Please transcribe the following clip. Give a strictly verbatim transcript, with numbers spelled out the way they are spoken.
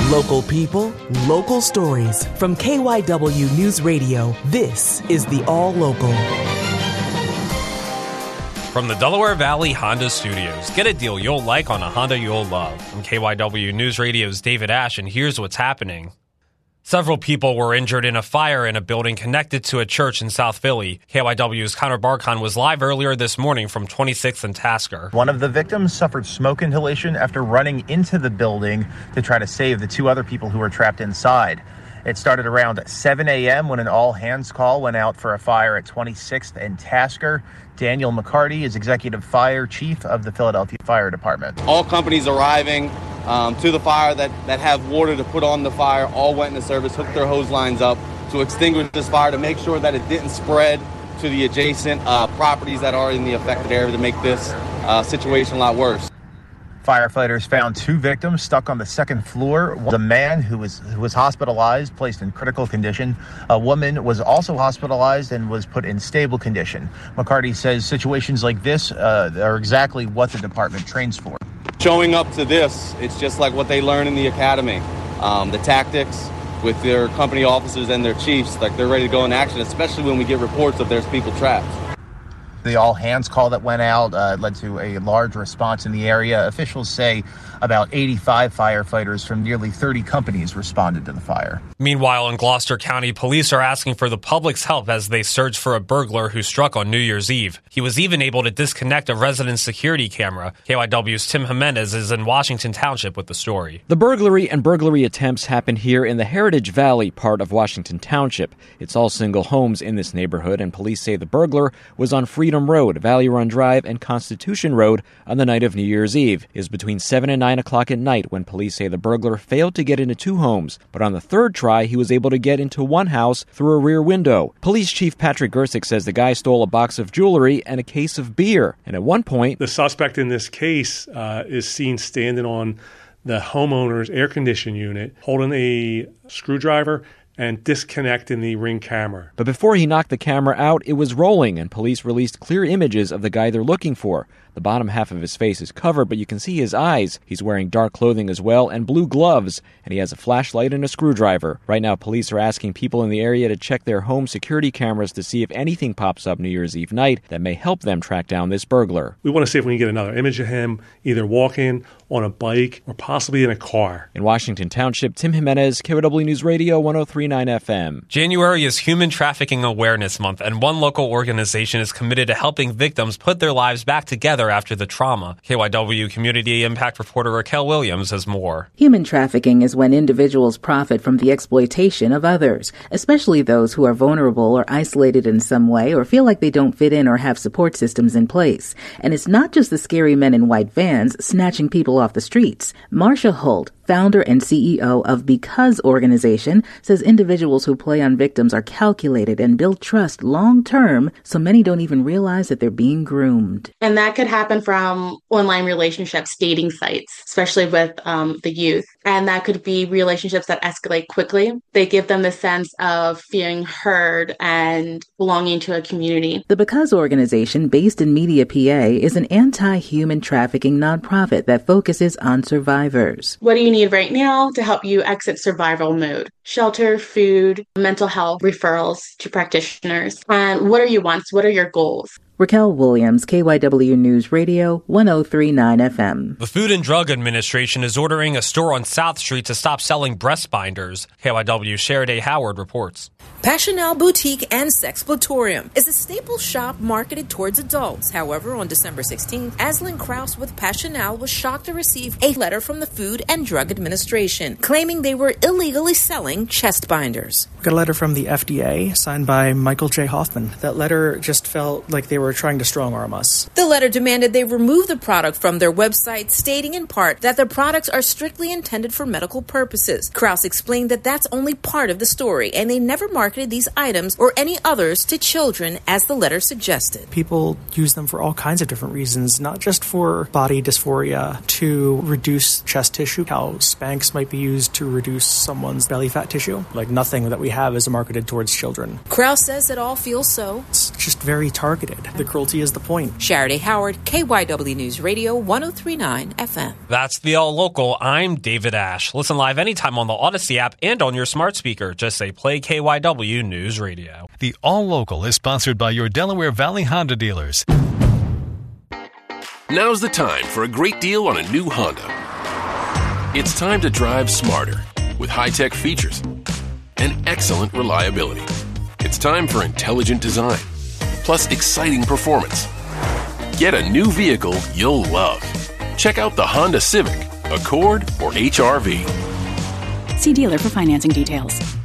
Local people, local stories. From K Y W News Radio, this is the All Local. From the Delaware Valley Honda Studios, get a deal you'll like on a Honda you'll love. From K Y W News Radio's David Ash, and here's what's happening. Several people were injured in a fire in a building connected to a church in South Philly. K Y W's Connor Barkon was live earlier this morning from twenty-sixth and Tasker. One of the victims suffered smoke inhalation after running into the building to try to save the two other people who were trapped inside. It started around seven a.m. when an all-hands call went out for a fire at twenty-sixth and Tasker. Daniel McCarty is Executive Fire Chief of the Philadelphia Fire Department. All companies arriving um, to the fire that, that have water to put on the fire all went into service, hooked their hose lines up to extinguish this fire to make sure that it didn't spread to the adjacent uh, properties that are in the affected area to make this uh, situation a lot worse. Firefighters found two victims stuck on the second floor. The man who was who was hospitalized, placed in critical condition. A woman was also hospitalized and was put in stable condition. McCarty says situations like this uh, are exactly what the department trains for. Showing up to this, it's just like what they learn in the academy. Um, the tactics with their company officers and their chiefs, like they're ready to go in action, especially when we get reports of there's people trapped. The all-hands call that went out uh, led to a large response in the area. Officials say about eighty-five firefighters from nearly thirty companies responded to the fire. Meanwhile, in Gloucester County, police are asking for the public's help as they search for a burglar who struck on New Year's Eve. He was even able to disconnect a resident's security camera. K Y W's Tim Jimenez is in Washington Township with the story. The burglary and burglary attempts happened here in the Heritage Valley part of Washington Township. It's all single homes in this neighborhood, and police say the burglar was on Freedom Road, Valley Run Drive, and Constitution Road on the night of New Year's Eve. It was between seven and nine o'clock at night when police say the burglar failed to get into two homes, but on the third try, he was able to get into one house through a rear window. Police Chief Patrick Gersick says the guy stole a box of jewelry and a case of beer. And at one point, the suspect in this case uh, is seen standing on the homeowner's air conditioning unit, holding a screwdriver and disconnecting the Ring camera. But before he knocked the camera out, it was rolling, and police released clear images of the guy they're looking for. The bottom half of his face is covered, but you can see his eyes. He's wearing dark clothing as well and blue gloves, and he has a flashlight and a screwdriver. Right now, police are asking people in the area to check their home security cameras to see if anything pops up New Year's Eve night that may help them track down this burglar. We want to see if we can get another image of him, either walking, on a bike, or possibly in a car. In Washington Township, Tim Jimenez, K Y W News Radio, one oh three point nine F M. January is Human Trafficking Awareness Month, and one local organization is committed to helping victims put their lives back together after the trauma. K Y W Community Impact reporter Raquel Williams has more. Human trafficking is when individuals profit from the exploitation of others, especially those who are vulnerable or isolated in some way or feel like they don't fit in or have support systems in place. And it's not just the scary men in white vans snatching people off the streets. Marcia Holt, founder and C E O of Because Organization, says individuals who play on victims are calculated and build trust long-term, so many don't even realize that they're being groomed. And that could happen from online relationships, dating sites, especially with um, the youth. And that could be relationships that escalate quickly. They give them the sense of feeling heard and belonging to a community. The Because Organization, based in Media, P A, is an anti-human trafficking nonprofit that focuses on survivors. What do you need right now to help you exit survival mode? Shelter, food, mental health, referrals to practitioners. And what are your wants? What are your goals? Raquel Williams, K Y W News Radio, one oh three point nine F M. The Food and Drug Administration is ordering a store on South Street to stop selling breast binders. K Y W Sheriday Howard reports. Passional Boutique and Sexploratorium is a staple shop marketed towards adults. However, on December sixteenth, Aslan Krause with Passional was shocked to receive a letter from the Food and Drug Administration claiming they were illegally selling chest binders. We got a letter from the F D A signed by Michael J. Hoffman. That letter just felt like they were trying to strong-arm us. The letter demanded they remove the product from their website, stating in part that the products are strictly intended for medical purposes. Krause explained that that's only part of the story, and they never marketed these items or any others to children, as the letter suggested. People use them for all kinds of different reasons, not just for body dysphoria, to reduce chest tissue, how Spanx might be used to reduce someone's belly fat tissue. Like, nothing that we have is marketed towards children. Krause says it all feels so. It's just very targeted. The cruelty is the point. Charity Howard, K Y W News Radio, one oh three point nine F M. That's the All Local. I'm David Ash. Listen live anytime on the Odyssey app and on your smart speaker. Just say play K Y W News Radio. The All Local is sponsored by your Delaware Valley Honda dealers. Now's the time for a great deal on a new Honda. It's time to drive smarter with high-tech features and excellent reliability. It's time for intelligent design, plus exciting performance. Get a new vehicle you'll love. Check out the Honda Civic, Accord, or H R V. See dealer for financing details.